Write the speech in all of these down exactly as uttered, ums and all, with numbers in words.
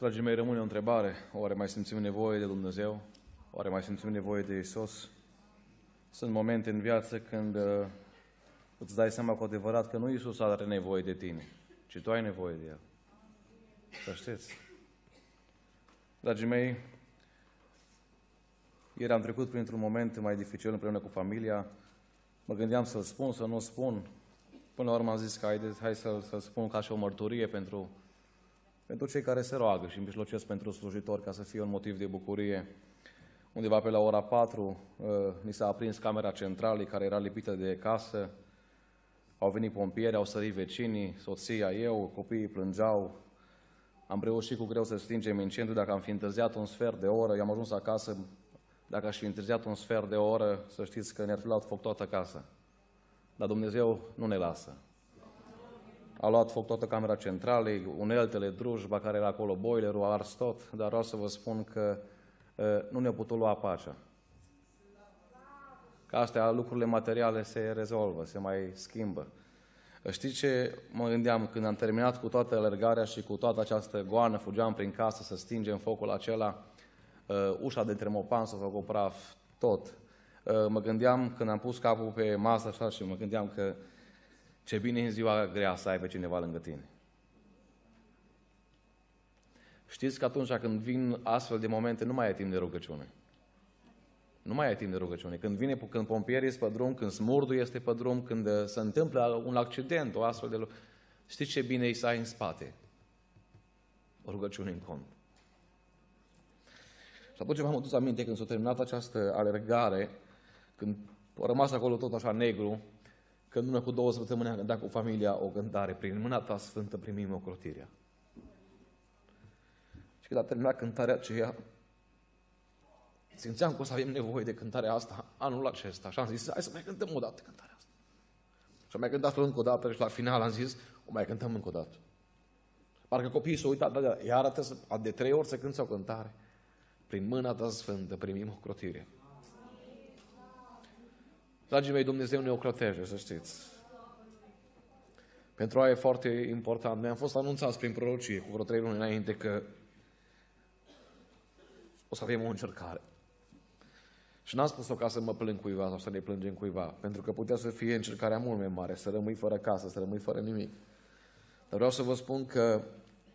Dragii mei, rămâne o întrebare. Oare mai simțim nevoie de Dumnezeu? Oare mai simțim nevoie de Iisus? Sunt momente în viață când uh, îți dai seama cu adevărat că nu Iisus are nevoie de tine, ci tu ai nevoie de El. Să știți. Dragii mei, ieri am trecut printr-un moment mai dificil împreună cu familia. Mă gândeam să-l spun, să nu spun. Până la urmă am zis că haideți, hai să-l să spun ca și o mărturie pentru, pentru cei care se roagă și mijlocesc pentru slujitori, ca să fie un motiv de bucurie. Undeva pe la ora patru uh, ni s-a aprins camera centralei, care era lipită de casă. Au venit pompieri, au sărit vecinii, soția, eu, copiii plângeau. Am reușit cu greu să stingem incendiul. Dacă am fi întârziat un sfert de oră, eu am ajuns acasă, dacă aș fi întârziat un sfert de oră, să știți că ne-ar fi luat foc toată casa. Dar Dumnezeu nu ne lasă. A luat foc toată camera centralei, uneltele, drujba care era acolo, boilerul, a ars tot, dar vreau să vă spun că uh, nu ne-a putut lua pacea. Că astea, lucrurile materiale se rezolvă, se mai schimbă. Știți ce mă gândeam când am terminat cu toată alergarea și cu toată această goană, fugeam prin casă să stingem focul acela, uh, ușa de tremopan s-a făcut praf, tot. Uh, mă gândeam când am pus capul pe masă așa și mă gândeam că ce bine în ziua grea să ai pe cineva lângă tine. Știți că atunci când vin astfel de momente nu mai ai timp de rugăciune. Nu mai ai timp de rugăciune. Când vine, când pompierii este pe drum, când smurdul este pe drum, când se întâmplă un accident, o astfel de lucru, știți ce bine e să ai în spate? O rugăciune în cont. Și atunci m-am adus aminte când s-a terminat această alergare, când a rămas acolo tot așa negru, când în urmă cu două săptămâni am cântat cu familia o cântare: prin mâna ta sfântă primim ocrotirea. Și când a terminat cântarea aceea, simțeam că o să avem nevoie de cântarea asta anul acesta. Și am zis, hai să mai cântăm o dată cântarea asta. Și am mai cântat-o încă o dată și la final am zis, o mai cântăm încă o dată. Parcă copiii s-au uitat, dar iar arată de trei ori să cânți o cântare. Prin mâna ta sfântă primim ocrotirea. Dragii mei, Dumnezeu ne ocrotește, să știți. Pentru aia e foarte important. Noi am fost anunțați prin prorocie cu vreo trei luni înainte că o să avem o încercare. Și n-am spus-o ca să mă plâng cuiva sau să ne plângem cuiva, pentru că putea să fie încercarea mult mai mare, să rămâi fără casă, să rămâi fără nimic. Dar vreau să vă spun că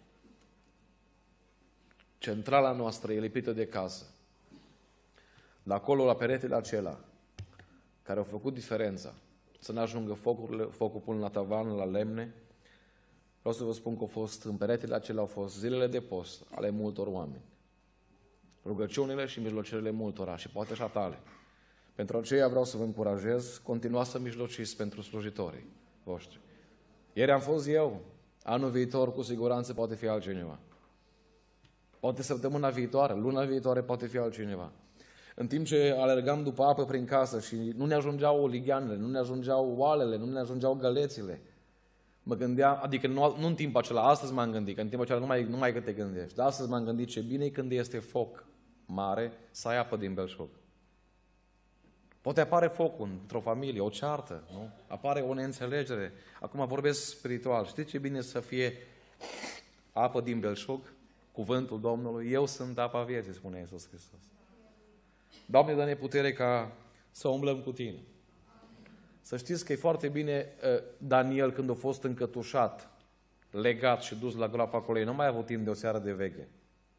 centrala noastră e lipită de casă. La acolo, la peretele acela, care au făcut diferența, să nu ajungă focurile, focul până la tavan, la lemne. Vreau să vă spun că au fost, în peretele acelea au fost zilele de post ale multor oameni. Rugăciunile și mijlocirile multora și poate și a tale. Pentru aceea vreau să vă încurajez, continuați să mijlociți pentru slujitorii voștri. Ieri am fost eu, anul viitor cu siguranță poate fi altcineva. Poate săptămâna viitoare, luna viitoare poate fi altcineva. În timp ce alergam după apă prin casă și nu ne ajungeau ligheanele, nu ne ajungeau oalele, nu ne ajungeau gălețile, mă gândeam, adică nu, nu în timpul acela, astăzi m-am gândit, că în timpul acela nu mai, nu mai că te gândești, dar astăzi m-am gândit ce bine e când este foc mare să ai apă din belșug. Poate apare foc într-o familie, o ceartă, nu? Apare o neînțelegere. Acum vorbesc spiritual. Știți ce bine să fie apă din belșug? Cuvântul Domnului. Eu sunt apa vieții, spune Iisus Hristos. Doamne, dă-ne putere ca să umblăm cu Tine. Să știți că e foarte bine Daniel, când a fost încătușat, legat și dus la groapa acolo, nu mai a avut timp de o seară de veche.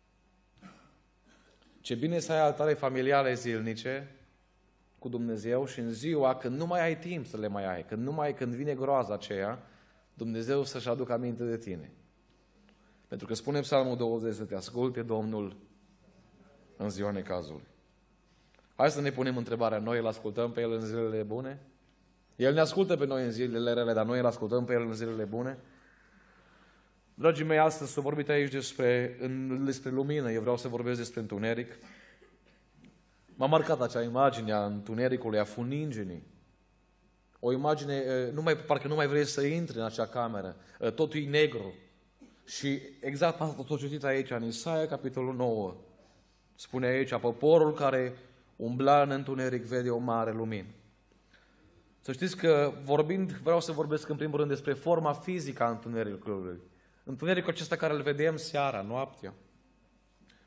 Ce bine să ai altare familiale zilnice cu Dumnezeu și în ziua când nu mai ai timp să le mai ai, când nu mai când vine groaza aceea, Dumnezeu să-și aducă aminte de tine. Pentru că spune Psalmul douăzeci, să te asculte Domnul în ziua necazului. Hai să ne punem întrebarea, noi îl ascultăm pe El în zilele bune? El ne ascultă pe noi în zilele rele, dar noi îl ascultăm pe El în zilele bune? Dragii mei, astăzi s-a vorbit aici despre, în, despre lumină, eu vreau să vorbesc despre întuneric. M-a marcat acea imagine a întunericului, a funingenii. O imagine, nu mai, parcă nu mai vrei să intri în acea cameră, totul e negru. Și exact asta s-a citit aici, în Isaia, capitolul nouă. Spune aici, poporul care umbla în întuneric vede o mare lumină. Să știți că vorbind, vreau să vorbesc în primul rând despre forma fizică a întunericului. Întunericul acesta care îl vedem seara, noaptea.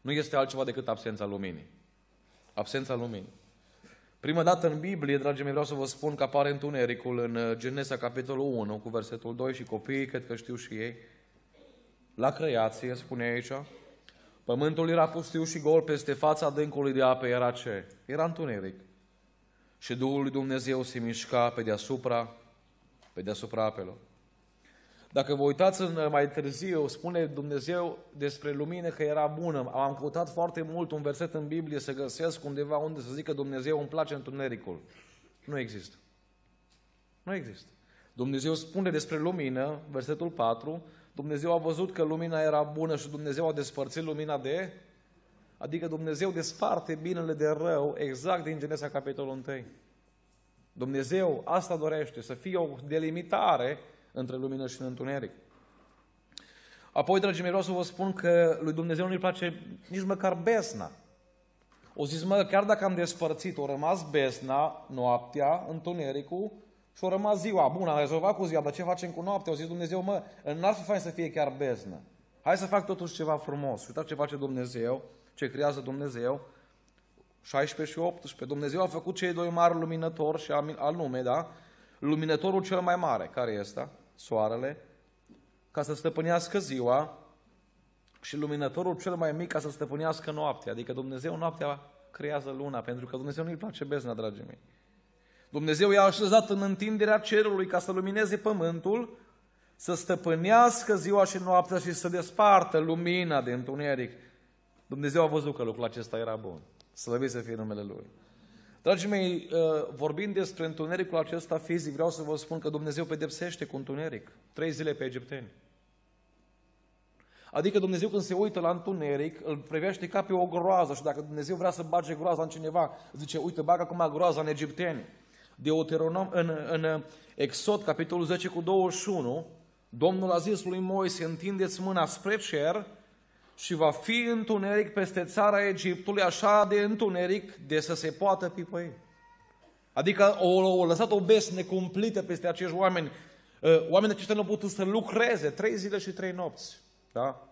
nu este altceva decât absența luminii. Absența luminii. Prima dată în Biblie, dragii mei, vreau să vă spun că apare întunericul în Genesa, capitolul unu, cu versetul doi, și copiii, cred că știu și ei. La creație, spune aici, pământul era pustiu și gol, peste fața adâncului de apă era ce? Era întuneric. Și Duhul lui Dumnezeu se mișca pe deasupra, pe deasupra apelor. Dacă vă uitați în, mai târziu, spune Dumnezeu despre lumină că era bună. Am căutat foarte mult un verset în Biblie să găsesc undeva unde să zică Dumnezeu îmi place întunericul. Nu există. Nu există. Dumnezeu spune despre lumină, versetul patru, Dumnezeu a văzut că lumina era bună și Dumnezeu a despărțit lumina de... Adică Dumnezeu desparte binele de rău exact din Genesa, capitolul unu. Dumnezeu asta dorește, să fie o delimitare între lumină și întuneric. Apoi, dragii mei, vreau să vă spun că lui Dumnezeu nu-i place nici măcar besna. O zis, mă, chiar dacă am despărțit, o rămas besna, noaptea, întunericul, și o rămas ziua. Bun, am rezolvat cu ziua, dar ce facem cu noaptea? O zis Dumnezeu, mă, n-ar fi fain să fie chiar besnă. Hai să fac totuși ceva frumos. Uitați ce face Dumnezeu, ce creează Dumnezeu. șaisprezece și optsprezece. Dumnezeu a făcut cei doi mari luminători și anume, da? Luminătorul cel mai mare, care este? Soarele, ca să stăpânească ziua, și luminătorul cel mai mic ca să stăpânească noaptea. Adică Dumnezeu noaptea creează luna, pentru că Dumnezeu nu-i place bezna, dragii mei. Dumnezeu i-a așezat în întinderea cerului ca să lumineze pământul, să stăpânească ziua și noaptea și să despartă lumina de întuneric. Dumnezeu a văzut că lucrul acesta era bun. Slăvit să fie numele Lui. Dragii mei, vorbind despre întunericul acesta fizic, vreau să vă spun că Dumnezeu pedepsește cu întuneric. Trei zile pe egipteni. Adică Dumnezeu când se uită la întuneric, îl privește ca pe o groază și dacă Dumnezeu vrea să bage groaza în cineva, zice, uite, bagă acum groaza în egipteni. Deuteronom, în, în Exod, capitolul zece cu douăzeci și unu, Domnul a zis lui Moise, întindeți mâna spre cer și va fi întuneric peste țara Egiptului, așa de întuneric de să se poată pipăi. Adică o, o lăsat o besne cumplită peste acești oameni. Oamenii aceștia nu au putut să lucreze trei zile și trei nopți. Da?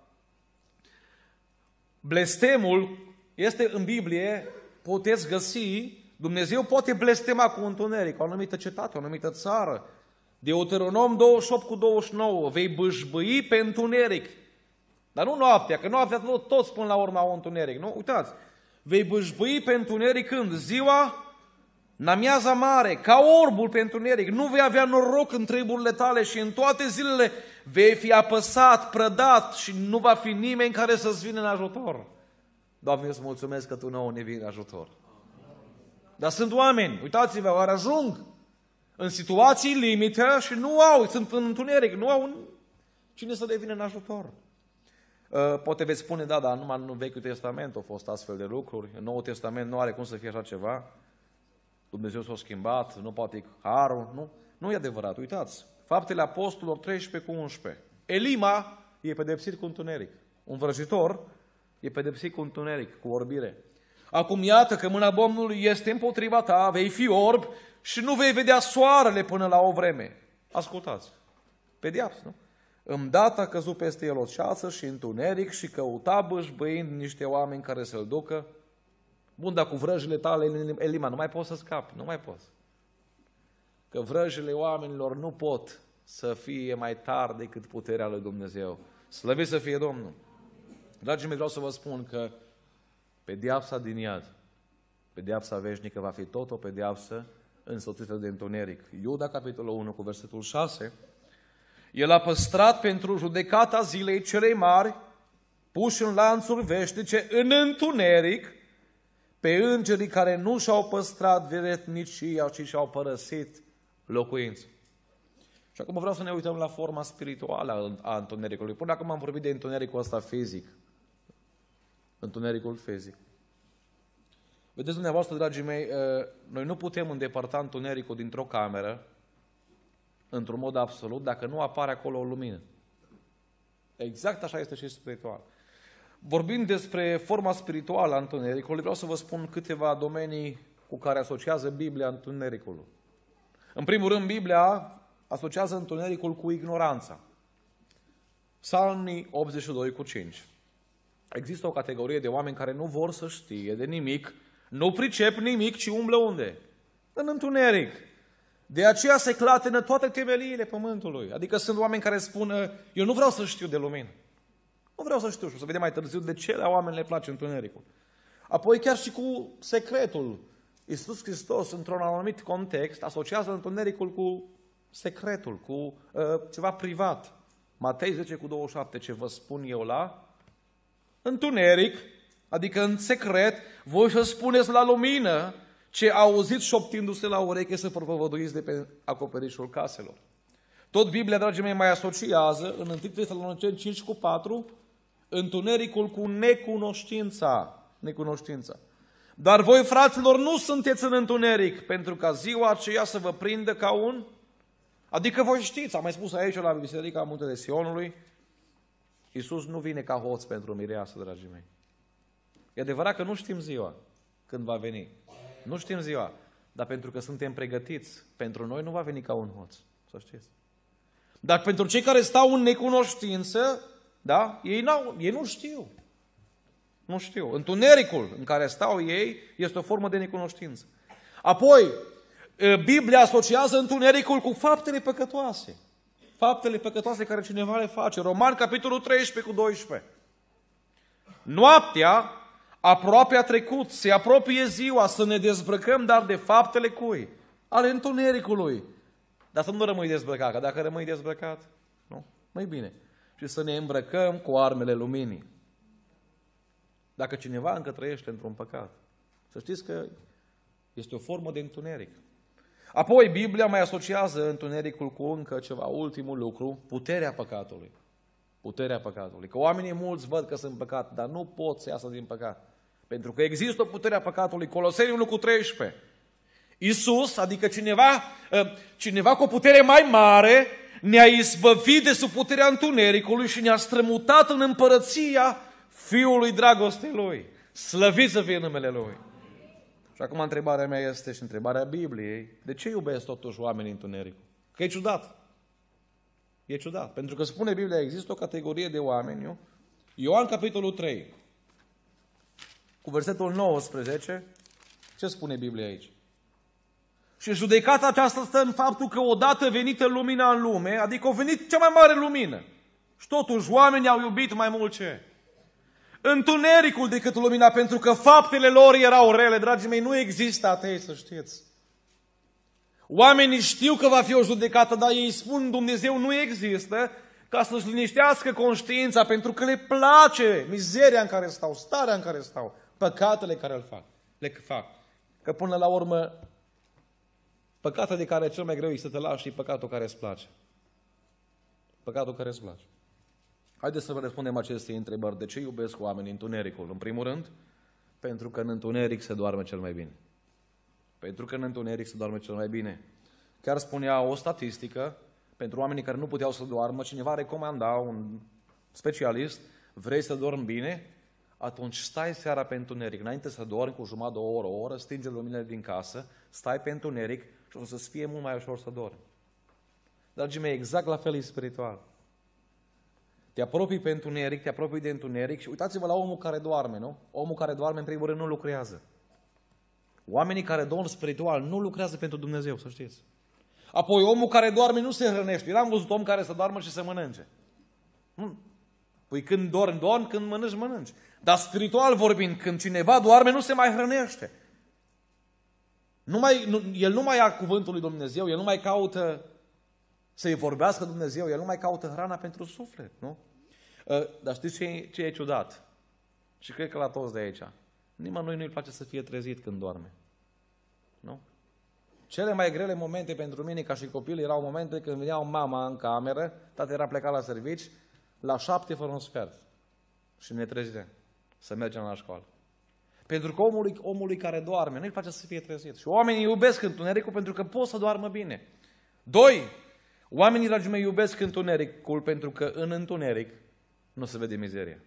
Blestemul este în Biblie, puteți găsi, Dumnezeu poate blestema cu întuneric, o anumită cetate, o anumită țară. Deuteronom douăzeci și opt cu douăzeci și nouă, vei bâșbâi pe întuneric. Dar nu noaptea, că noaptea tot, tot spun la urma un întuneric. Nu? Uitați, vei bâșbâi pe întuneric când? Ziua, în amiaza mare, ca orbul pe întuneric. Nu vei avea noroc în treburile tale și în toate zilele vei fi apăsat, prădat și nu va fi nimeni care să-ți vină în ajutor. Doamne, eu îți mulțumesc că Tu nouă ne vii în ajutor. Dar sunt oameni, uitați-vă, oare ajung în situații limită și nu au, sunt în întuneric, nu au cine să le vină în ajutor. Uh, poate veți spune, da, dar numai în Vechiul Testament au fost astfel de lucruri, în Noul Testament nu are cum să fie așa ceva. Dumnezeu s-a schimbat, nu poate harul, nu? Nu e adevărat, uitați. Faptele Apostolilor treisprezece cu unsprezece. Elima e pedepsit cu întuneric. Un vrăjitor e pedepsit cu întuneric, cu orbire. Acum iată că mâna Domnului este împotriva ta, vei fi orb și nu vei vedea soarele până la o vreme. Ascultați. Pedeapsă, nu? Îndată a căzut peste el o ceață și întuneric și căuta bâșbâind niște oameni care să-l ducă. Bun, dar cu vrăjile tale, Elima, nu mai poți să scapi, nu mai poți. Că vrăjile oamenilor nu pot să fie mai tari decât puterea lui Dumnezeu. Slăvit să fie Domnul. Dragii mei, vreau să vă spun că pedeapsa din iad, pedeapsa veșnică va fi tot o pedeapsă însoțită de întuneric. Iuda, capitolul unu, cu versetul șase, El a păstrat pentru judecata zilei celei mari, puși în lanțuri veșnice, în întuneric, pe îngerii care nu și-au păstrat veretnicia, ci și-au părăsit locuința. Și acum vreau să ne uităm la forma spirituală a întunericului. Până acum am vorbit de întunericul ăsta fizic. Întunericul fizic. Vedeți dumneavoastră, dragii mei, noi nu putem îndepărta întunericul dintr-o cameră într-un mod absolut dacă nu apare acolo o lumină. Exact așa este și spiritual. Vorbind despre forma spirituală a întunericului, vreau să vă spun câteva domenii cu care asociază Biblia întunericul. În primul rând, Biblia asociază întunericul cu ignoranța. Psalmii optzeci și doi cu cinci. există o categorie de oameni care nu vor să știe de nimic, nu pricep nimic, ci umblă unde? În întuneric. De aceea se clatină toate temeliile pământului. Adică sunt oameni care spun, eu nu vreau să știu de lumină. Nu vreau să știu și o să vedem mai târziu de ce la oameni le place întunericul. Apoi chiar și cu secretul. Iisus Hristos, într-un anumit context, asociază întunericul cu secretul, cu uh, ceva privat. Matei zece cu douăzeci și șapte, ce vă spun eu la întuneric, adică în secret, voi să spuneți la lumină ce auziți șoptindu-se la ureche să propovăduiți de pe acoperișul caselor. Tot Biblia, dragii mei, mai asociază în întâi Tesaloniceni cinci cu patru întunericul cu necunoștința. Necunoștința. Dar voi, fraților, nu sunteți în întuneric, pentru ca ziua aceea să vă prindă ca un... Adică voi știți, am mai spus aici la Biserica Muntele Sionului, Iisus nu vine ca hoț pentru mireasă, dragii mei. E adevărat că nu știm ziua când va veni. Nu știm ziua, dar pentru că suntem pregătiți, pentru noi nu va veni ca un hoț, să știți. Dar pentru cei care stau în necunoștință, da, ei, n-au, ei nu știu. Nu știu. Întunericul în care stau ei este o formă de necunoștință. Apoi, Biblia asociază întunericul cu faptele păcătoase. Faptele păcătoase care cineva le face. Romani, capitolul treisprezece cu doisprezece. Noaptea aproape a trecut, se apropie ziua, să ne dezbrăcăm, dar de faptele cui? Ale întunericului. Dar să nu rămâi dezbrăcat, că dacă rămâi dezbrăcat, nu, nu-i bine. Și să ne îmbrăcăm cu armele luminii. Dacă cineva încă trăiește într-un păcat, să știți că este o formă de întuneric. Apoi, Biblia mai asociază întunericul cu încă ceva, ultimul lucru, puterea păcatului. Puterea păcatului. Că oamenii mulți văd că sunt păcat, dar nu pot să iasă din păcat. Pentru că există o putere a păcatului. Coloseni unu cu treisprezece. Iisus, adică cineva, cineva cu o putere mai mare, ne-a izbăvit de sub puterea întunericului și ne-a strămutat în împărăția Fiului dragostei Lui. Slăvit să fie numele Lui. Și acum întrebarea mea este și întrebarea Bibliei. De ce iubesc totuși oamenii întunericul? Că e ciudat. E ciudat. Pentru că spune Biblia, există o categorie de oameni, nu? Ioan capitolul trei, cu versetul nouăsprezece, ce spune Biblia aici? Și judecata aceasta stă în faptul că odată venită lumina în lume, adică a venit cea mai mare lumină. Și totuși oamenii au iubit mai mult ce? Întunericul decât lumina, pentru că faptele lor erau rele. Dragii mei, nu există atei, să știți. Oamenii știu că va fi o judecată, dar ei spun Dumnezeu nu există, ca să-și liniștească conștiința, pentru că le place mizeria în care stau, starea în care stau, păcatele care le fac. Le fac. Că până la urmă, păcatul de care cel mai greu e să te lași și păcatul care îți place. Păcatul care îți place. Haideți să vă răspundem aceste întrebări. De ce iubesc oamenii întunericul? În primul rând, pentru că în întuneric se doarme cel mai bine. Pentru că în întuneric se doarme cel mai bine. Chiar spunea o statistică, pentru oamenii care nu puteau să doarmă, cineva recomanda, un specialist, vrei să dormi bine? Atunci stai seara pe întuneric. Înainte să dormi cu jumătate de o oră, o oră, stinge luminile din casă, stai pe întuneric și o să-ți fie mult mai ușor să dormi. Dragii mei, exact la fel e spiritual. Te apropii pe întuneric, te apropii de întuneric și uitați-vă la omul care doarme, nu? Omul care doarme, în primul rând, nu lucrează. Oamenii care dorm spiritual nu lucrează pentru Dumnezeu, să știți. Apoi, omul care doarme nu se hrănește. Eu n-am văzut om care să doarmă și să mănânce. Nu. Păi când dormi, dormi, când mănânci, mănânci. Dar spiritual vorbind, când cineva doarme, nu se mai hrănește. Nu mai, nu, el nu mai ia cuvântul lui Dumnezeu, el nu mai caută să-i vorbească Dumnezeu, el nu mai caută hrana pentru suflet, nu? Dar știți ce, ce e ciudat? Și cred că la toți de aici. Nimănui nu-i place să fie trezit când doarme. Nu? Cele mai grele momente pentru mine ca și copil erau momente când veneau mama în cameră, tata era plecat la servici, la șapte fără un sfert. Și ne trezea să mergem la școală. Pentru că omului, omului care doarme nu-i place să fie trezit. Și oamenii iubesc întunericul pentru că pot să doarmă bine. Doi, oamenii, dragii mei, iubesc întunericul pentru că în întuneric nu se vede mizeria.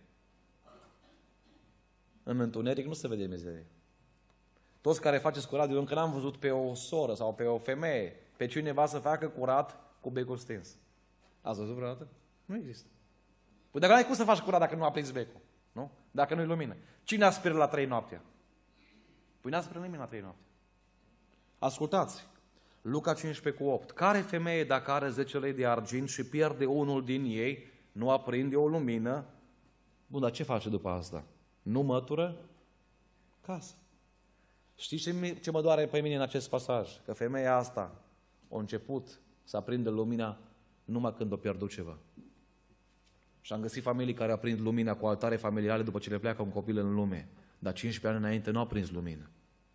În întuneric nu se vede mizerie. Toți care faceți curat, eu încă n-am văzut pe o soră sau pe o femeie, pe cineva să facă curat cu becul stins. Ați văzut vreodată? Nu există. Păi dacă n-ai cum să faci curat dacă nu aprinzi becul. Nu? Dacă nu-i lumină. Cine aspiră la trei noaptea? Păi n-aspiră nimeni la trei noaptea. Ascultați. Luca cincisprezece cu opt. Care femeie, dacă are zece lei de argint și pierde unul din ei, nu aprinde o lumină? Bun, dar ce face după asta? Nu mătură casă. Știți ce, ce mă doare pe mine în acest pasaj? Că femeia asta a început să aprindă lumina numai când a pierdut ceva. Și am găsit familii care aprind lumina cu altare familiale după ce le pleacă un copil în lume. Dar cincisprezece ani înainte nu au prins lumină.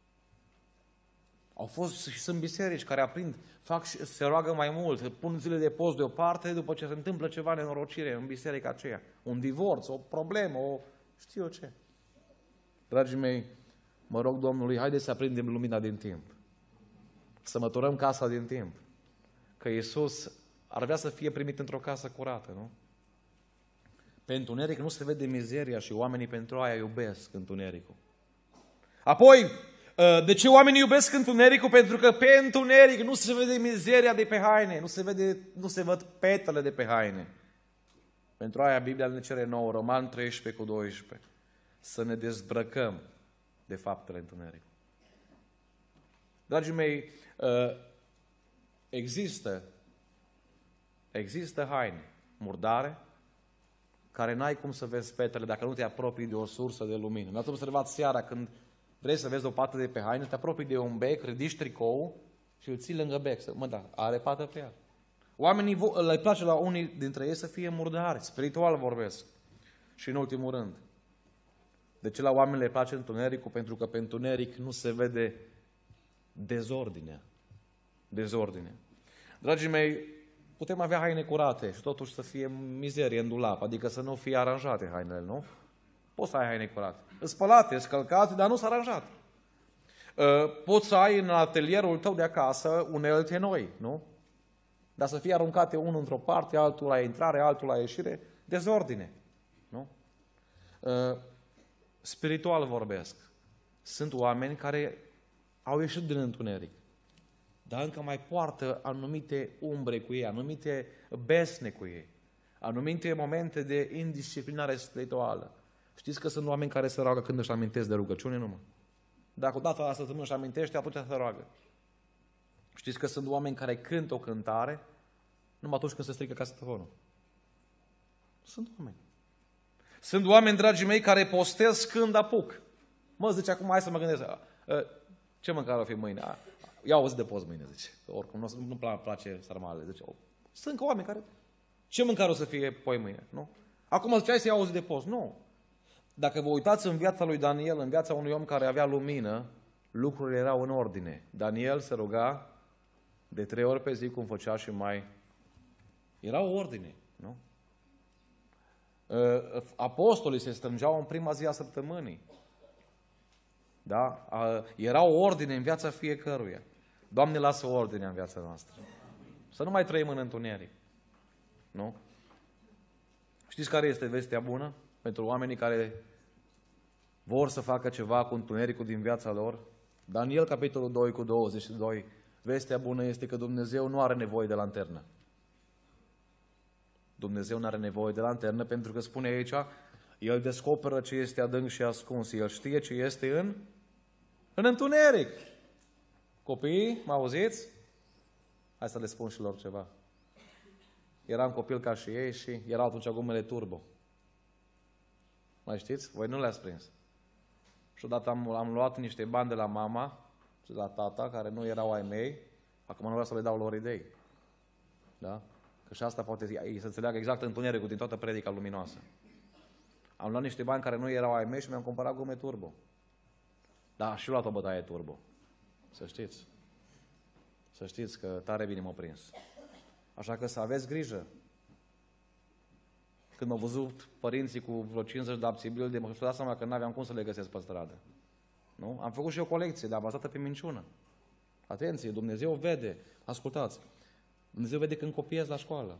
Au fost și sunt biserici care aprind, fac și se roagă mai mult, pun zile de post deoparte după ce se întâmplă ceva nenorocire în biserica aceea. Un divorț, o problemă, o știu eu ce. Dragii mei, mă rog Domnului, haideți să aprindem lumina din timp. Să măturăm casa din timp. Că Iisus ar vrea să fie primit într-o casă curată, nu? Pe întuneric nu se vede mizeria și oamenii pentru aia iubesc întunericul. Apoi, de ce oamenii iubesc întunericul? Pentru că pe întuneric nu se vede mizeria de pe haine, nu se, vede, nu se văd petele de pe haine. Pentru aia Biblia ne cere nouă, Roman treisprezece cu doisprezece, să ne dezbrăcăm de faptele întunericului. Dragii mei, există, există haine murdare, care n-ai cum să vezi petele dacă nu te apropii de o sursă de lumină. Mi-ați observat seara când vrei să vezi o pată de pe haină, te apropii de un bec, ridici tricoul și îl ții lângă bec. Mă, da, are pată pe ea. Oamenii le place la unii dintre ei să fie murdari, spiritual vorbesc. Și în ultimul rând, de ce la oameni le place întunericul? Pentru că pe întuneric nu se vede dezordinea. Dezordinea. Dragii mei, putem avea haine curate și totuși să fie mizerie în dulap, adică să nu fie aranjate hainele, nu? Poți să ai haine curate. Spălate, scălcate, dar nu s-a aranjat. Poți să ai în atelierul tău de acasă unelte noi, nu? Dar să fie aruncate unul într-o parte, altul la intrare, altul la ieșire, dezordine, nu? Spiritual vorbesc. Sunt oameni care au ieșit din întuneric, dar încă mai poartă anumite umbre cu ei, anumite besne cu ei, anumite momente de indisciplinare spirituală. Știți că sunt oameni care se roagă când își amintesc de rugăciune numai? Dacă odată la săptămână își amintește, atunci se roagă. Știți că sunt oameni care cântă o cântare numai atunci când se strică casetonul. Sunt oameni. Sunt oameni, dragii mei, care postez când apuc. Mă, zice, acum hai să mă gândesc. Ce mâncare o fi mâine? Ia auzi de post mâine, zice. Oricum, nu, nu place sarmalele. Zice, sunt oameni care... Ce mâncare o să fie poi mâine? Nu? Acum zice, hai să iau auzi de post. Nu. Dacă vă uitați în viața lui Daniel, în viața unui om care avea lumină, lucrurile erau în ordine. Daniel se ruga de trei ori pe zi, cum făcea și mai... Era o ordine, nu? Apostolii se strângeau în prima zi a săptămânii. Da? Era o ordine în viața fiecăruia. Doamne, lasă ordine în viața noastră. Să nu mai trăim în întuneric. Nu? Știți care este vestea bună pentru oamenii care vor să facă ceva cu întunericul din viața lor? Daniel, capitolul doi cu douăzeci și doi. Vestea bună este că Dumnezeu nu are nevoie de lanternă. Dumnezeu nu are nevoie de lanternă pentru că spune aici, El descoperă ce este adânc și ascuns. El știe ce este în, în întuneric. Copiii, mă auziți? Hai să le spun și lor ceva. Eram copil ca și ei și erau atunci gumele turbo. Mai știți? Voi nu le-ați prins. Și odată am, am luat niște bani de la mama și de la tata, care nu erau ai mei. Acum nu vreau să le dau lor idei. Da? Că și asta poate să înțeleagă exact întunericul din toată predica luminoasă. Am luat niște bani care nu erau ai mei și mi-am cumpărat gume turbo. Da, și luat o bătaie turbo. Să știți. Să știți că tare bine m-a prins. Așa că să aveți grijă. Când m-au văzut părinții cu vreo cincizeci de abțibilde, mă dat seama că n-aveam cum să le găsesc pe stradă. Nu? Am făcut și o colecție, dar bazată pe minciună. Atenție, Dumnezeu vede. Ascultați. Dumnezeu vede când copiezi la școală.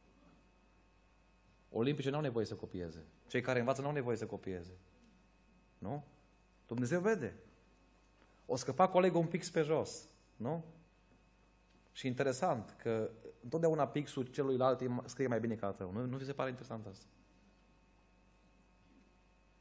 Olimpice nu au nevoie să copieze. Cei care învață nu au nevoie să copieze. Nu? Dumnezeu vede. O scăpa colegul un pix pe jos. Nu? Și interesant că întotdeauna pixul celuilalt scrie mai bine ca al tău. Nu, nu vi se pare interesant asta?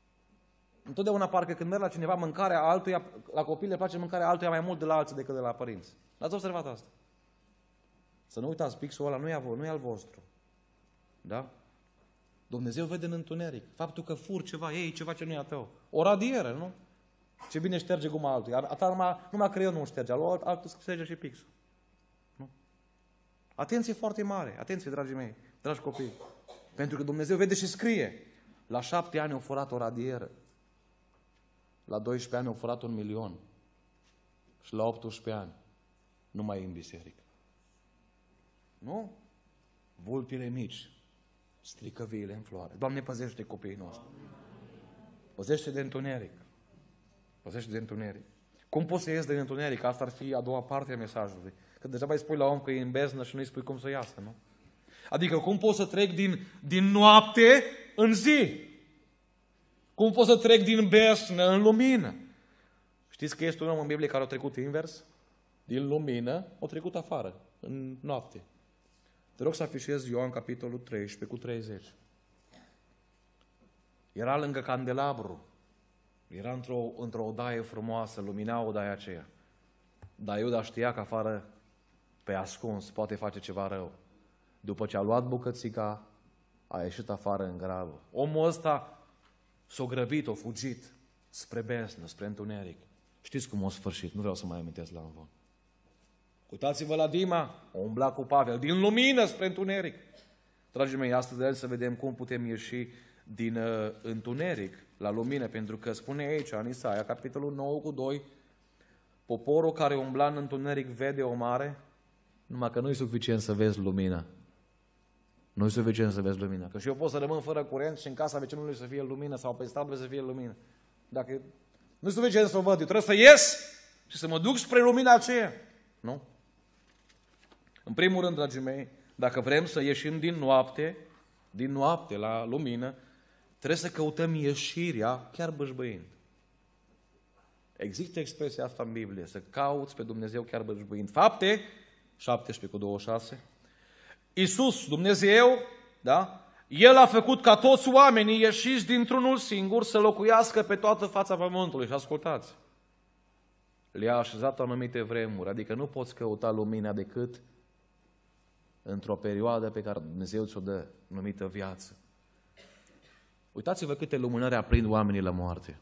Întotdeauna parcă când merg la cineva, mâncarea altuia, la copii le place mâncarea altuia mai mult de la alții decât de la părinți. L-ați observat asta? Să nu uitați, pixul ăla nu e, nu e al vostru. Da? Dumnezeu vede în întuneric. Faptul că fur ceva, ei, ceva ce nu e a tău. O radieră, nu? Ce bine șterge guma altuia. A ta numai, numai creionul nu șterge, al altul șterge și pixul. Nu? Atenție foarte mare, atenție, dragii mei, dragi copii. Pentru că Dumnezeu vede și scrie. La șapte ani au furat o radieră. La doisprezece ani au furat un milion. Și la optsprezece ani nu mai e în biserică. Nu? Vulpile mici strică viile în floare. Doamne, păzește copiii noștri. Păzește de întuneric. Păzește de întuneric. Cum poți să ies de întuneric? Asta ar fi a doua parte a mesajului. Că degeaba îi spui la om că e în beznă și nu îi spui cum să iasă, nu? Adică cum pot să trec din, din noapte în zi? Cum pot să trec din beznă în lumină? Știți că este un om în Biblie care a trecut invers? Din lumină a trecut afară, în noapte. Te rog să afișezi Ioan capitolul treisprezece cu treizeci. Era lângă candelabru. Era într-o, într-o odaie frumoasă, lumina odaia aceea. Dar Iuda știa că afară, pe ascuns, poate face ceva rău. După ce a luat bucățica, a ieșit afară în grabă. Omul ăsta s-a grăbit, a fugit spre beznă, spre întuneric. Știți cum a sfârșit? Nu vreau să mai amintesc la învon. Uitați-vă la Dima, a umblat cu Pavel, din lumină spre întuneric. Dragii mei, astăzi vrem să vedem cum putem ieși din uh, întuneric la lumină, pentru că spune aici, în Isaia, capitolul nouă cu doi, poporul care umbla în întuneric vede o mare, numai că nu e suficient să vezi lumina. Nu e suficient să vezi lumina. Că și eu pot să rămân fără curent și în casa vecinului să fie lumină sau pe stradă să fie lumină. Dacă nu e suficient să o văd, eu trebuie să ies și să mă duc spre lumina aceea. Nu? În primul rând, dragii mei, dacă vrem să ieșim din noapte, din noapte la lumină, trebuie să căutăm ieșirea chiar bâșbâind. Există expresia asta în Biblie, să cauți pe Dumnezeu chiar bâșbâind. Fapte, șaptesprezece cu douăzeci și șase. Iisus, Dumnezeu, da? El a făcut ca toți oamenii ieșiți dintr-unul singur să locuiască pe toată fața pământului. Și ascultați, le-a așezat anumite vremuri, adică nu poți căuta lumina decât într-o perioadă pe care Dumnezeu ți-o dă, numită viață. Uitați-vă câte lumânări aprind oamenii la moarte.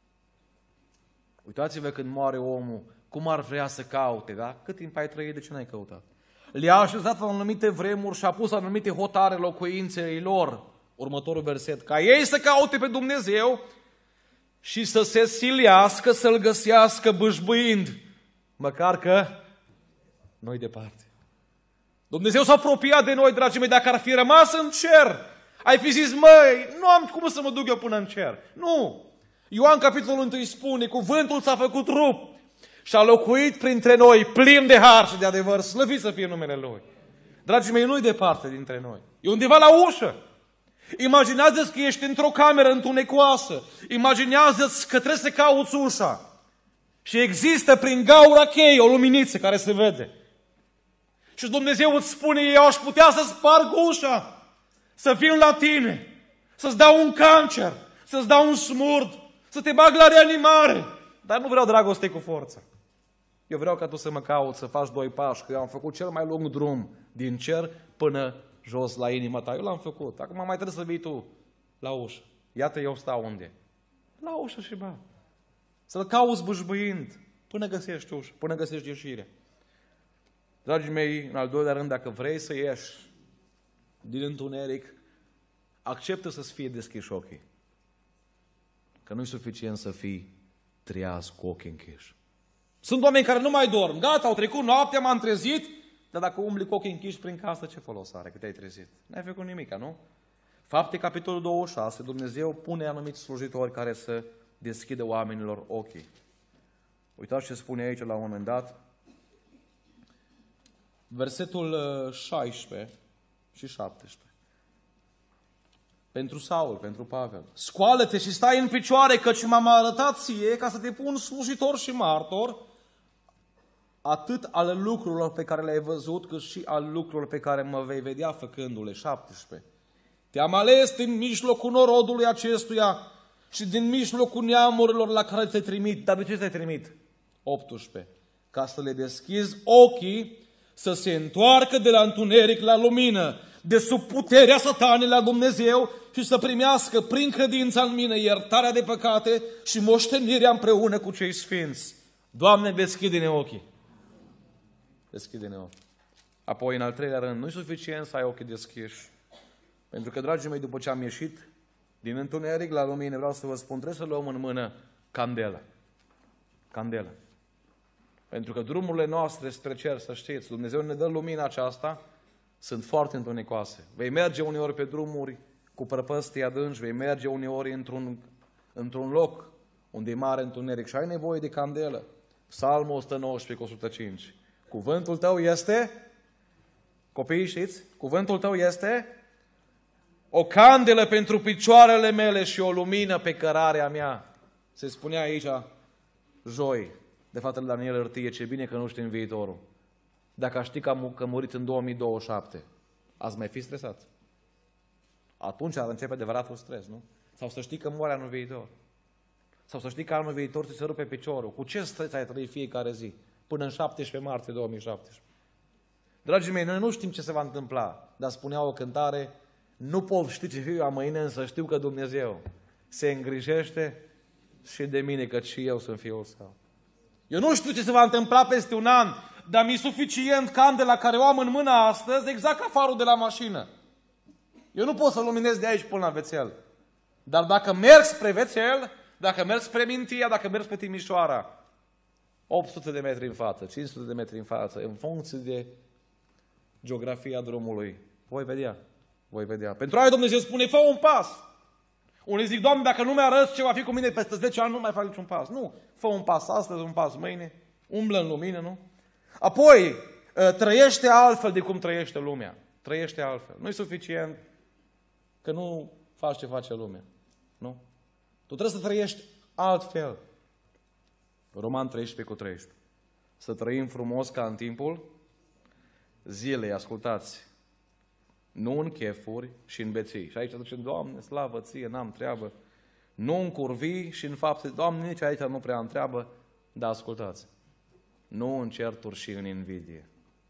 Uitați-vă când moare omul, cum ar vrea să caute, da? Cât timp ai trăit, de ce n-ai căutat? Le-a așezat în anumite vremuri și a pus anumite hotare locuinței lor. Următorul verset, ca ei să caute pe Dumnezeu și să se silească, să-L găsească bâșbâind, măcar că noi departe. Dumnezeu s-a apropiat de noi, dragii mei, dacă ar fi rămas în cer, ai fi zis, măi, nu am cum să mă duc eu până în cer. Nu! Ioan capitolul unu spune, cuvântul s-a făcut trup și a locuit printre noi, plin de har și de adevăr, slăvit să fie numele Lui. Dragii mei, nu-i departe dintre noi. E undeva la ușă. Imaginează-ți că ești într-o cameră întunecoasă. Imaginează-ți că trebuie să cauți ușa. Și există prin gaura cheii o luminiță care se vede. Și Dumnezeu îți spune, eu aș putea să sparg ușa, să vin la tine, să-ți dau un cancer, să-ți dau un smurd, să te bag la reanimare. Dar nu vreau dragoste cu forță. Eu vreau ca tu să mă cauți, să faci doi pași, că eu am făcut cel mai lung drum din cer până jos la inima ta. Eu l-am făcut. Acum mai trebuie să vii tu la ușă. Iată eu stau unde? La ușă și ba. Să-L cauți bâșbâind până găsești ușă, până găsești ieșire. Dragii mei, în al doilea rând, dacă vrei să ieși din întuneric, acceptă să-ți fie deschiși ochii. Că nu e suficient să fii treaz cu ochii închiși. Sunt oameni care nu mai dorm. Gata, au trecut noaptea, m-am trezit, dar dacă umbli cu ochii închiși prin casă, ce folos are că te-ai trezit? N-ai făcut nimica, nu? Fapte, capitolul douăzeci și șase, Dumnezeu pune anumiți slujitori care să deschidă oamenilor ochii. Uitați ce spune aici la un moment dat. Versetul șaisprezece și șaptesprezece. Pentru Saul, pentru Pavel. Scoală-te și stai în picioare, căci m-am arătat ție ca să te pun slujitor și martor, atât al lucrurilor pe care le-ai văzut, cât și al lucrurilor pe care mă vei vedea făcându-le. șaptesprezece. Te-am ales din mijlocul norodului acestuia și din mijlocul neamurilor la care te trimit. Dar de ce te trimit? optsprezece. Ca să le deschizi ochii să se întoarcă de la întuneric la lumină, de sub puterea satanei la Dumnezeu și să primească prin credința în mine iertarea de păcate și moștenirea împreună cu cei sfinți. Doamne, deschide-ne ochii. Deschide-ne ochii. Apoi, în al treilea rând, nu e suficient să ai ochii deschiși. Pentru că, dragii mei, după ce am ieșit din întuneric la lumină, vreau să vă spun, trebuie să luăm în mână candela. Candela. Pentru că drumurile noastre spre cer, să știți, Dumnezeu ne dă lumina aceasta, sunt foarte întunecoase. Vei merge uneori pe drumuri cu prăpăstii adânci, vei merge uneori într-un, într-un loc unde e mare întuneric și ai nevoie de candelă. Psalmul o sută nouăsprezece cu o sută cinci. Cuvântul tău este, copiii știți, cuvântul tău este o candelă pentru picioarele mele și o lumină pe cărarea mea. Se spunea aici, joi, de fratele Daniel Hârtie, ce bine că nu știm viitorul. Dacă aș ști că am că murit în două mii douăzeci și șapte, ați mai fi stresat. Atunci ar începe adevăratul stres, nu? Sau să știi că moare anul viitor. Sau să știi că anul viitor ți se rupe piciorul. Cu ce stres ai trăit fiecare zi? Până în șaptesprezece martie două mii șaptesprezece. Dragii mei, noi nu știm ce se va întâmpla, dar spunea o cântare, nu pot ști ce fiu eu mâine, însă știu că Dumnezeu se îngrijește și de mine, că și eu sunt fiul său. Eu nu știu ce se va întâmpla peste un an, dar mi-e suficient candela care o am în mână astăzi, exact ca farul de la mașină. Eu nu pot să luminez de aici până la Vețel. Dar dacă merg spre Vețel, dacă merg spre Mintia, dacă merg spre Timișoara, opt sute de metri în față, cinci sute de metri în față, în funcție de geografia drumului, voi vedea. Voi vedea. Pentru aia Dumnezeu spune, fă un pas. Unii zic, Doamne, dacă nu mi-arăți ce va fi cu mine peste zece ani, nu mai fac niciun pas. Nu, fă un pas astăzi, un pas mâine, umblă în lumină, nu? Apoi, trăiește altfel de cum trăiește lumea. Trăiește altfel. Nu e suficient că nu faci ce face lumea. Nu? Tu trebuie să trăiești altfel. Roman treisprezece cu treisprezece. Să trăim frumos ca în timpul zilei, ascultați. Nu în chefuri și în beții. Și aici zicem, Doamne, slavă ție, n-am treabă. Nu în curvii și în fapte, Doamne, nici aici nu prea am treabă. Dar ascultați, nu în certuri și în invidie.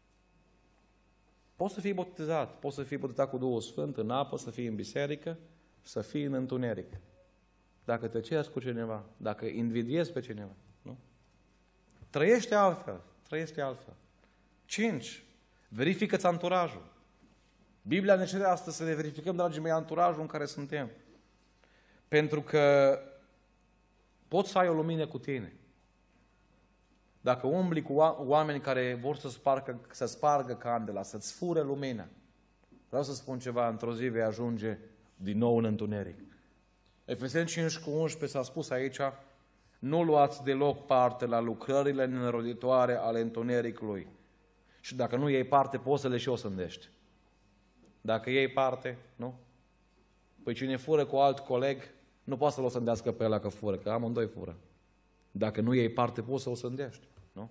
Poți să fii botezat, poți să fii botezat cu Duhul Sfânt în apă, să fii în biserică, să fii în întuneric. Dacă te ceri cu cineva, dacă invidiezi pe cineva, nu? Trăiește altfel, trăiește altfel. Cinci, verifică-ți anturajul. Biblia ne cere astăzi să ne verificăm, dragii mei, anturajul în care suntem. Pentru că poți să ai o lumină cu tine. Dacă umbli cu oameni care vor să spargă, să spargă candela, să-ți fure lumina, vreau să spun ceva, într-o zi vei ajunge din nou în întuneric. Efeseni cinci cu unsprezece s-a spus aici, nu luați deloc parte la lucrările neroditoare ale întunericului. Și dacă nu iei parte, poți să le și osândești. Dacă iei parte, nu? Păi cine fură cu alt coleg, nu poate să-l osândească pe ăla că fură, că amândoi fură. Dacă nu iei parte, poți să o osândești, nu?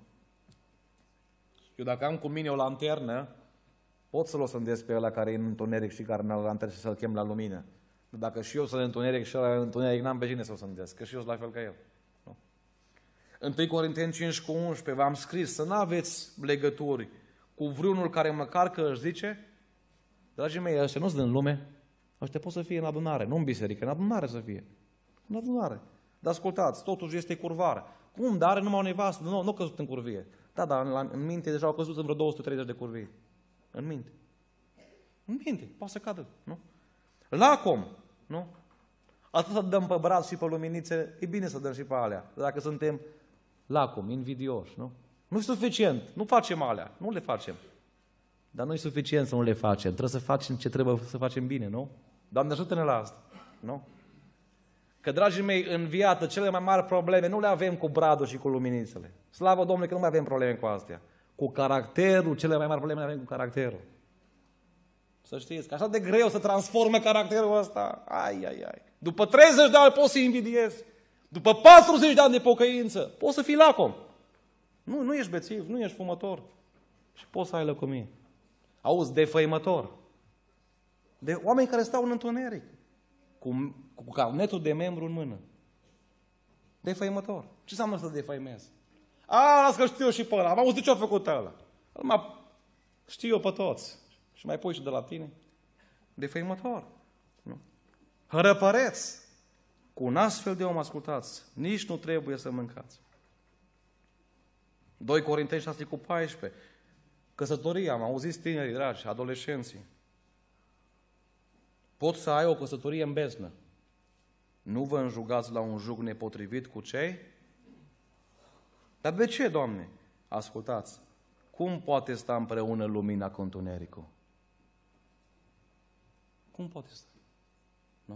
Eu dacă am cu mine o lanternă, pot să-l osândesc pe ăla care e în întuneric și care n-are lanternă și să-l chem la lumină. Dacă și eu sunt în întuneric și ăla în întuneric, n-am pe cine să o osândesc, că și eu sunt la fel ca el. Nu? întâi Corinteni cinci cu unsprezece, v-am scris să n-aveți legături cu vreunul care măcar că își zice, dragii mei, ăștia nu sunt în lume, ăștia pot să fie în adunare, nu în biserică, în adunare să fie. În adunare. Dar ascultați, totuși este curvară. Cum? Dar are numai o nevastă, nu, nu a căzut în curvie. Da, dar în, în minte deja au căzut în vreo două sute treizeci de curvii. În minte. În minte, poate să cadă, nu? Lacom, nu? Atât să dăm pe braț și pe luminițe, e bine să dăm și pe alea. Dacă suntem lacom, invidioși, nu? Nu e suficient, nu facem alea, nu le facem. Dar nu e suficient să nu le facem, trebuie să facem ce trebuie să facem bine, nu? Doamne, ajută-ne la asta, nu? Că, dragii mei, în viață, cele mai mari probleme nu le avem cu bradul și cu luminițele. Slavă Domnului că nu mai avem probleme cu astea. Cu caracterul, cele mai mari probleme le avem cu caracterul. Să știți că așa de greu să transforme caracterul ăsta. Ai, ai, ai. După treizeci de ani poți să invidiezi. După patruzeci de ani de pocăință poți să fii lacom. Nu, nu ești bețiv, nu ești fumător. Și poți să ai lăcomie. Auzi, defăimător. De oameni care stau în întuneric. cu, cu carnetul de membru în mână. Defăimător. Ce înseamnă să defăimezi? A, las că știu eu și pe ăla. Am auzit ce a făcut ăla. Mă, știu eu pe toți. Și mai pui și de la tine. Defăimător. Nu? Hărăpăreți. Cu un astfel de om, ascultați, nici nu trebuie să mâncați. doi Corinteni șase cu paisprezece. Căsătoria, am auzit tinerii dragi, adolescenții. Pot să ai o căsătorie în beznă. Nu vă înjugați la un jug nepotrivit cu cei? Dar de ce, Doamne? Ascultați, cum poate sta împreună lumina cu întunericul? Cum poate sta? Nu?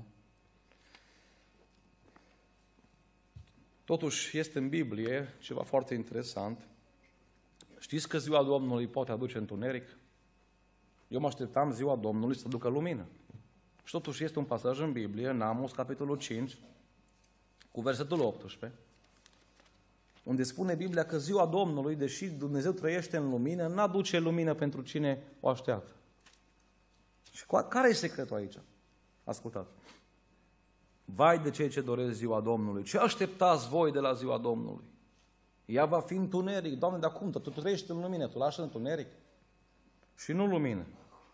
Totuși, este în Biblie ceva foarte interesant. Știți că ziua Domnului poate aduce întuneric? Eu mă așteptam ziua Domnului să aducă lumină. Și totuși este un pasaj în Biblie, în Amos, capitolul cinci, cu versetul optsprezece, unde spune Biblia că ziua Domnului, deși Dumnezeu trăiește în lumină, n-aduce lumină pentru cine o așteaptă. Și care e secretul aici? Ascultați. Vai de cei ce doresc ziua Domnului. Ce așteptați voi de la ziua Domnului? Ea va fi întuneric. Doamne, dar cum? Tu trăiești în lumină, tu lași întuneric? Și nu lumină.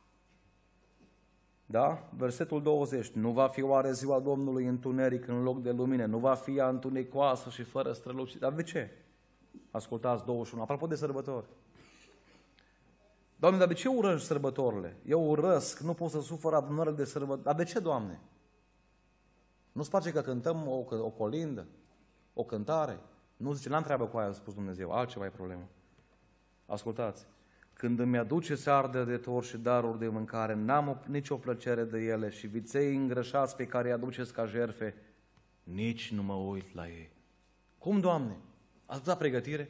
Da? Versetul douăzeci. Nu va fi oare ziua Domnului întuneric în loc de lumină? Nu va fi ea întunecoasă și fără strălucire? Dar de ce? Ascultați douăzeci și unu. Apropo de sărbători. Doamne, dar de ce urăști sărbătorile? Eu urăsc, nu pot să sufăr adunările de sărbători. Dar de ce, Doamne? Nu-ți place că cântăm o, o colindă, o cântare? Nu zice, n-am treabă cu aia, a spus Dumnezeu, altceva e problemă. Ascultați, când îmi aduce ardere de tor și daruri de mâncare, n-am o, nicio plăcere de ele și viței îngrășați pe care îi aduceți ca jerfe, nici nu mă uit la ei. Cum, Doamne? Atâta pregătire?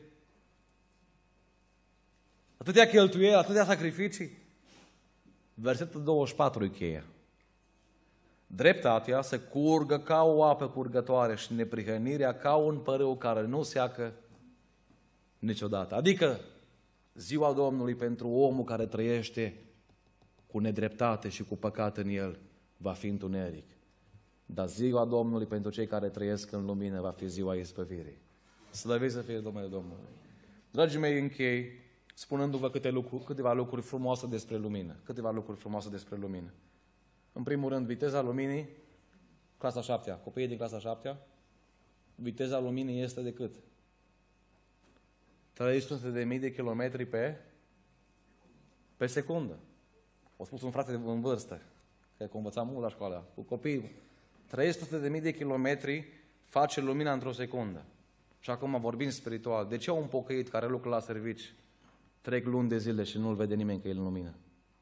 Atâtea cheltuieli, atâtea sacrificii? Versetul douăzeci și patru e cheia. Dreptatea să curgă ca o apă curgătoare și neprihănirea ca un părâu care nu seacă niciodată. Adică ziua Domnului pentru omul care trăiește cu nedreptate și cu păcat în el va fi întuneric. Dar ziua Domnului pentru cei care trăiesc în lumină va fi ziua izbăvirii. Slăviți să fie Domnul Domnului. Dragii mei, închei spunându-vă câte lucruri, câteva lucruri frumoase despre lumină. Câteva lucruri frumoase despre lumină. În primul rând, viteza luminii, clasa a șaptea, copiii din clasa a șaptea, viteza luminii este de cât? trei sute de mii de kilometri pe, pe secundă. O spus un frate în vârstă, că a învățat mult la școală, cu copiii. trei sute de mii de kilometri face lumina într-o secundă. Și acum vorbim spiritual. De ce un pocăit care lucră la servici trec luni de zile și nu-l vede nimeni că e în lumină?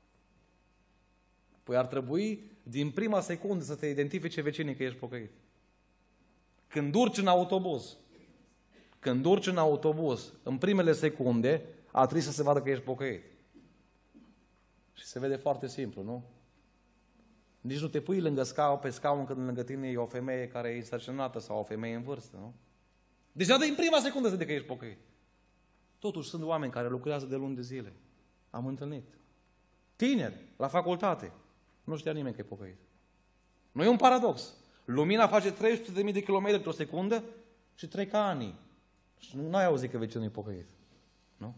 Păi ar trebui din prima secundă să te identifice vecinii că ești pocăit. Când urci în autobuz, când urci în autobuz, în primele secunde, a trebuit să se vadă că ești pocăit. Și se vede foarte simplu, nu? Nici nu te pui lângă scaun, pe scaun când lângă tine e o femeie care e însărcinată sau o femeie în vârstă, nu? Deja din prima secundă se vede că ești pocăit. Totuși sunt oameni care lucrează de luni de zile. Am întâlnit. Tineri, la facultate. Nu știa nimeni că e pocăit. Nu e un paradox. Lumina face trei sute de mii de kilometri într-o secundă și trec ani. Și nu ai auzit că vecinul e pocăit. Nu?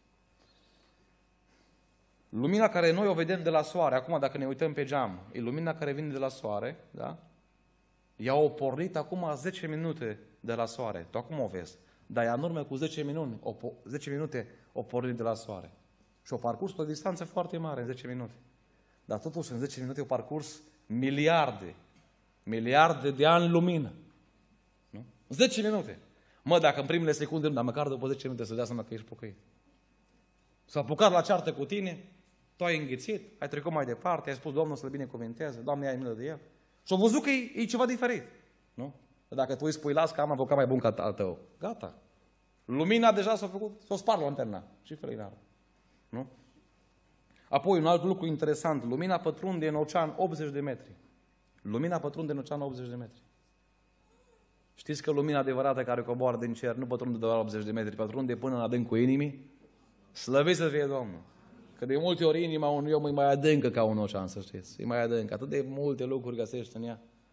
Lumina care noi o vedem de la soare, acum dacă ne uităm pe geam, e lumina care vine de la soare, da? Ea a pornit acum zece minute de la soare. Tu acum o vezi. Dar ea în urmă cu zece minute, o, zece minute o pornit de la soare. Și o parcurs pe o distanță foarte mare, în zece minute. Dar totuși în zece minute o parcurs miliarde, miliarde de ani lumină. Nu? zece minute. Mă, dacă în primele secunde, dar măcar după zece minute să dea seama că ești pocăit. S-a apucat la ceartă cu tine, tu ai înghițit, ai trecut mai departe, ai spus Domnul să-l binecuvinteze, Doamne, ai milă de el. Și au văzut că e, e ceva diferit. Nu? Dacă tu îi spui, las că am avocat mai bun ca al tău. Gata. Lumina deja s-a făcut, s-a spart lanterna și felinarul. Nu? Apoi, un alt lucru interesant, lumina pătrunde în ocean optzeci de metri. Lumina pătrunde în ocean optzeci de metri. Știți că lumina adevărată care coboară din cer nu pătrunde doar optzeci de metri, pătrunde până în adâncul inimii? Slăviți să fie Domnul! Că de multe ori inima unui om e mai adâncă ca un ocean, să știți. E mai adâncă. Atât de multe lucruri găsești în ea.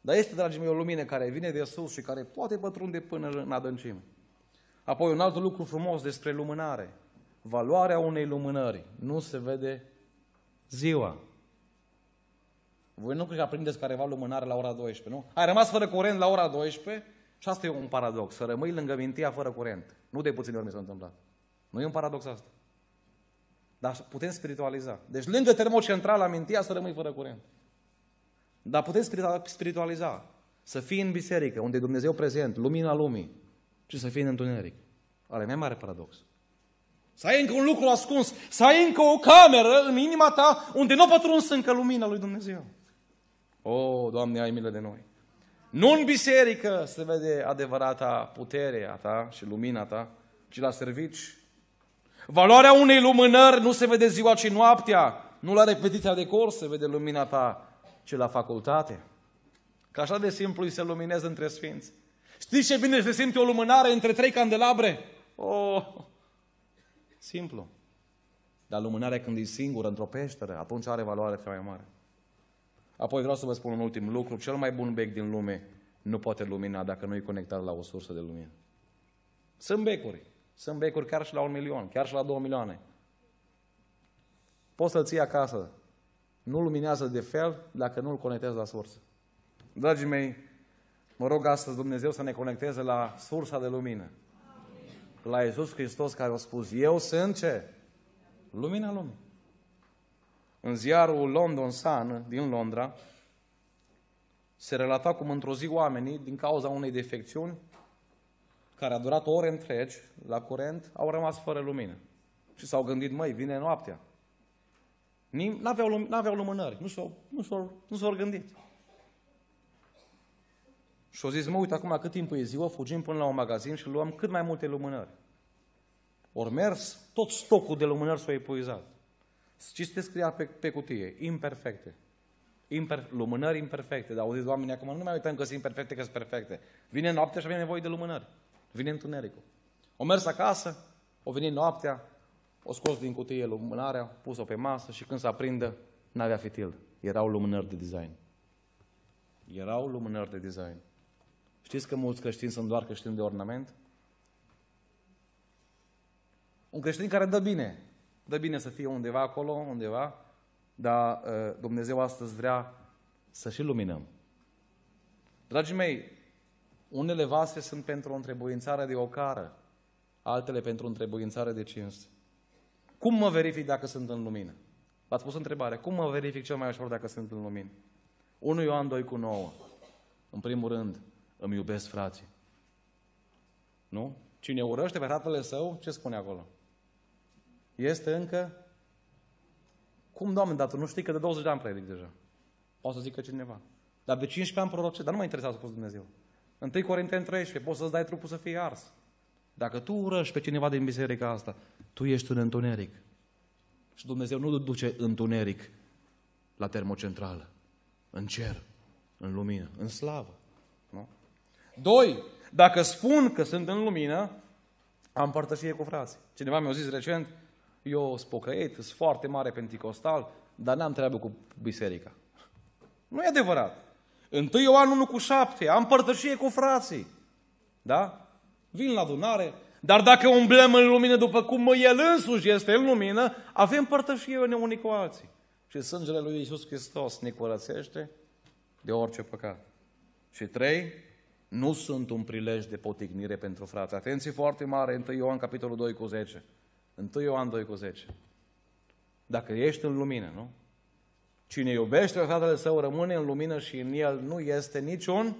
Dar este, dragii mei, o lumină care vine de sus și care poate pătrunde până în adâncime. Apoi un alt lucru frumos despre lumânare. Valoarea unei lumânări nu se vede ziua. Voi nu cred că aprindeți careva lumânare la ora douăsprezece, nu? Ai rămas fără curent la ora douăsprezece și asta e un paradox, să rămâi lângă mintea fără curent. Nu de puține ori mi s-a întâmplat. Nu e un paradox asta. Dar putem spiritualiza. Deci lângă termocentrala mintea să rămâi fără curent. Dar putem spiritualiza. Să fii în biserică, unde e Dumnezeu prezent, lumina lumii, și să fii în întuneric. Ăla e mai mare paradox. Să ai încă un lucru ascuns, să ai încă o cameră în inima ta unde nu a pătruns încă lumina lui Dumnezeu. O, Doamne, ai milă de noi. Nu în biserică se vede adevărata putere a ta și lumina ta, ci la servici. Valoarea unei lumânări nu se vede ziua, ci noaptea. Nu la repetiția de curs se vede lumina ta, ci la facultate. Că așa de simplu îi se luminează între sfinți. Știți ce bine se simte o lumânare între trei candelabre? Oh, simplu. Dar lumânarea când e singură într-o peșteră, atunci are valoare cea mai mare. Apoi vreau să vă spun un ultim lucru. Cel mai bun bec din lume nu poate lumina dacă nu e conectat la o sursă de lumină. Sunt becuri. Sunt becuri chiar și la un milion, chiar și la două milioane. Poți să-l ții acasă. Nu luminează de fel dacă nu-l conectezi la sursă. Dragii mei, mă rog astăzi Dumnezeu să ne conecteze la sursa de lumină. La Iisus Hristos care a spus, eu sunt ce? Lumina lumii. În ziarul London Sun din Londra se relata cum într-o zi oamenii, din cauza unei defecțiuni, care a durat ore întregi la curent, au rămas fără lumină. Și s-au gândit, măi, vine noaptea. N-aveau, lum- n-aveau lumânări, nu s-au, nu s-au, nu s-au gândit. Și au zis, mă, uite acum cât timp e ziua, fugim până la un magazin și luăm cât mai multe lumânări. Ori mers, tot stocul de lumânări s-a epuizat. Știți ce scria pe, pe cutie? Imperfecte. Imper, lumânări imperfecte. Dar auziți, oamenii, acum nu mai uităm că sunt imperfecte, că sunt perfecte. Vine noaptea și avem nevoie de lumânări. Vine întunericul. O mers acasă, o venit noaptea, o scos din cutie lumânarea, pus-o pe masă și când se aprindă, n-avea fitil. Erau lumânări de design. Erau lumânări de design. Știți că mulți creștini sunt doar creștini de ornament? Un creștin care dă bine. Dă bine să fie undeva acolo, undeva, dar Dumnezeu astăzi vrea să și luminăm. Dragii mei, unele vase sunt pentru o întrebuințare de ocară, altele pentru o întrebuințare de cinste. Cum mă verific dacă sunt în lumină? V-ați pus întrebarea. Cum mă verific cel mai ușor dacă sunt în lumină? unu Ioan doi cu nouă. În primul rând, îmi iubesc frații. Nu? Cine urăște pe tatăl său, ce spune acolo? Este încă... Cum, Doamne, dar tu nu știi că de douăzeci de ani predic deja. Poate să zică cineva. Dar de cincisprezece ani proroce, dar nu mă interesează, a spus Dumnezeu. întâi Corinteni treisprezece, poți să-ți dai trupul să fie ars. Dacă tu urăști pe cineva din biserica asta, tu ești în întuneric. Și Dumnezeu nu duce întuneric la termocentrală, în cer, în lumină, în slavă. Nu? Doi, dacă spun că sunt în lumină, am părtășie cu frații. Cineva mi-a zis recent, eu sunt pocăit, sunt foarte mare penticostal, dar n-am treabă cu biserica. Nu e adevărat. întâi Ioan unu cu șapte, am părtășie cu frații. Da? Vin la adunare, dar dacă umblăm în lumină după cum El însuși este în lumină, avem părtășie unii cu alții. Și sângele lui Iisus Hristos ne curățește de orice păcat. Și trei, nu sunt un prilej de potignire pentru frați. Atenție foarte mare, întâi Ioan capitolul doi cu zece. întâi Ioan doi cu zece. Dacă ești în lumină, nu? Cine iubește pe fratele său rămâne în lumină și în el nu este niciun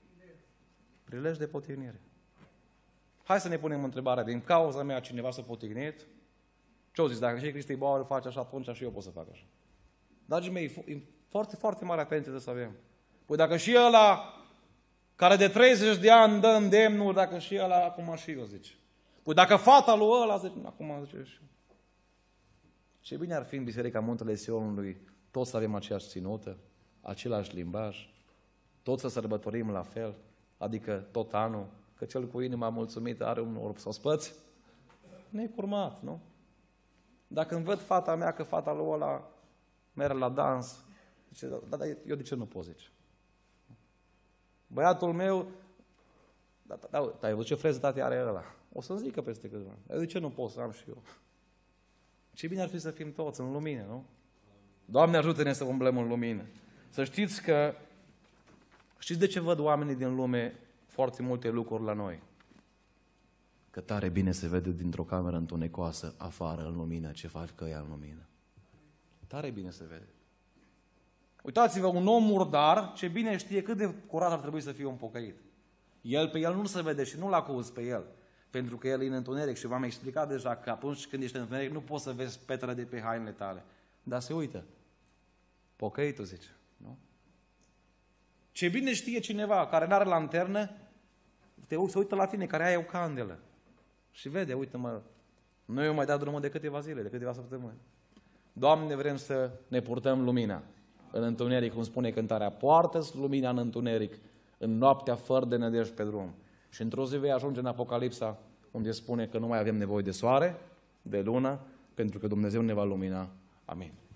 prilej de potignire. Hai să ne punem întrebarea, din cauza mea cineva s-a potignit? Ce-o zis? Dacă și Cristi Bauer face așa, atunci și eu pot să fac așa. Dragii mei, foarte, foarte mare atenție de să avem. Păi dacă și ăla care de treizeci de ani dă îndemnul, dacă și ăla, acum și eu, zice. Păi dacă fata lui ăla, zice, acum zice și eu. Ce bine ar fi în Biserica Muntele Sionului, toți să avem aceeași ținută, același limbaj, toți să sărbătorim la fel, adică tot anul, că cel cu inima mulțumită are un orb ospăț. Necurmat, nu? Dacă îmi văd fata mea că fata lui ăla merge la dans, zice, da, dar eu de ce nu pot, zice? Băiatul meu, da, da, da, ai văzut ce frezitate are ăla? O să zică peste câțiva ani. Dar de ce nu pot să am și eu? Ce bine ar fi să fim toți în lumină, nu? Doamne, ajută-ne să umblăm în lumină. Să știți că, știți de ce văd oamenii din lume foarte multe lucruri la noi? Că tare bine se vede dintr-o cameră întunecoasă afară în lumină ce faci că ea în lumină. Tare bine se vede. Uitați-vă, un om murdar, ce bine știe cât de curat ar trebui să fie un pocăit. El pe el nu se vede și nu-l acuz pe el, pentru că el e în întuneric și v-am explicat deja că atunci când ești în întuneric nu poți să vezi petrele de pe hainele tale. Dar se uită. Pocăitul zice, nu? Ce bine știe cineva care n-are lanternă, te se uită la tine, care ai o candelă. Și vede, uite-mă, nu eu mai dat drumul de câteva zile, de câteva săptămâni. Doamne, vrem să ne purtăm lumina în întuneric, cum spune cântarea, poartă-ți lumina în întuneric, în noaptea fără de nădejde pe drum. Și într-o zi vei ajunge în Apocalipsa, unde spune că nu mai avem nevoie de soare, de lună, pentru că Dumnezeu ne va lumina. Amin.